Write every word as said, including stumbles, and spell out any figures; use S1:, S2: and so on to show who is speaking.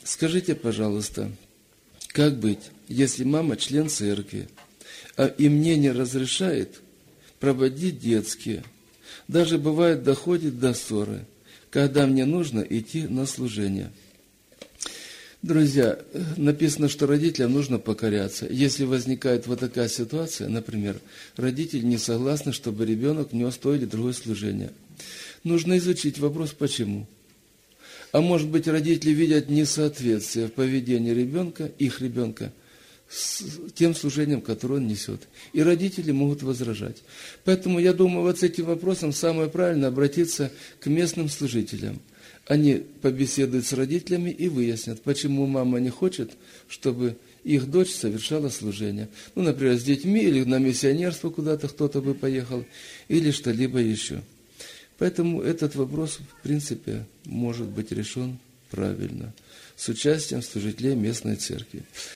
S1: Скажите, пожалуйста, как быть, если мама член церкви, а и мне не разрешает проводить детские, даже бывает доходит до ссоры, когда мне нужно идти на служение? Друзья, написано, что родителям нужно покоряться. Если возникает вот такая ситуация, например, родители не согласны, чтобы ребенок нес то или другое служение, нужно изучить вопрос, почему. А может быть, родители видят несоответствие в поведении ребенка, их ребенка, с тем служением, которое он несет. И родители могут возражать. Поэтому я думаю, вот с этим вопросом самое правильное обратиться к местным служителям. Они побеседуют с родителями и выяснят, почему мама не хочет, чтобы их дочь совершала служение. Ну, например, с детьми или на миссионерство куда-то кто-то бы поехал, или что-либо еще. Поэтому этот вопрос, в принципе, может быть решен правильно, с участием служителей местной церкви.